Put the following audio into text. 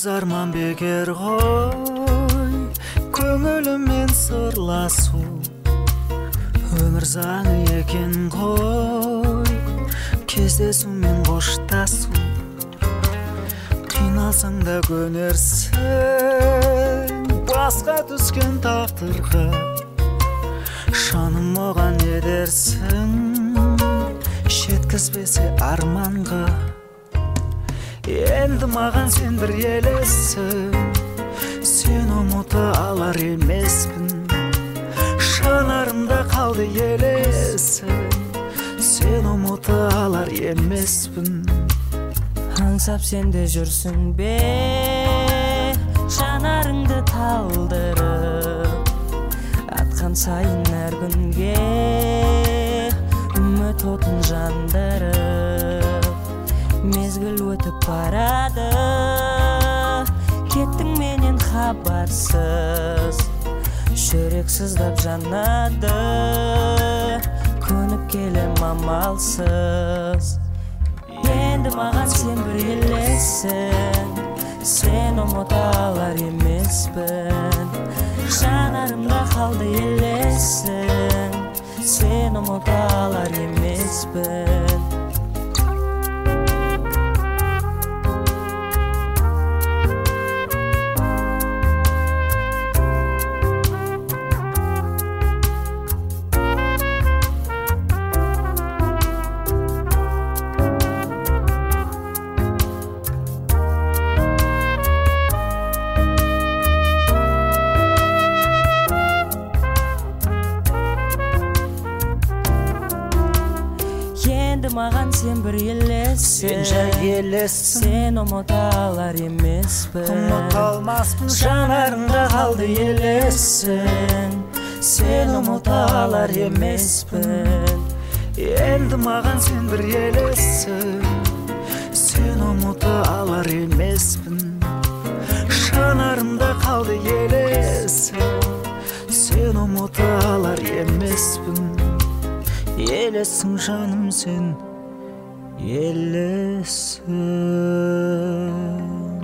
арман бекер ғой, көңілімен сырласу өмір заңы екен ғой, кездесу мен қоштасу. Қиналсаң да көнерсің басқа түскен тағдырға, жаным оған не дерсің, жеткізбесе арманға. Енді маған сен бір елессің, сен ұмыта алар емеспін. Жанарымда қалды елесің, сен ұмыта алар емеспін. Аңсап сенде жүрсің бе, жанарыңды талдырып, атқан сайын әр күнге үміт отын жандырып. Мезгіл өтіп барады, кеттің менен хабарсыз, жүрек сыздап жанады, көніп келем амалсыз. Енді маған сен бір елессің, сен ұмыта алар емеспін. Жанарымда қалды елессің, сен ұмыта алар емеспін. Маған сен бір елессің, сен жай елессің, сен ұмыта алар емеспін. Ұмыта алмаспын, жанарымда қалды елессің, сен ұмыта алар емеспін. Енді маған сен бір елессің, сен ұмыта алар емеспін. Жанарымда қалды елессің, сен ұмыта алар емеспін. Елессің жаным сен, елессің.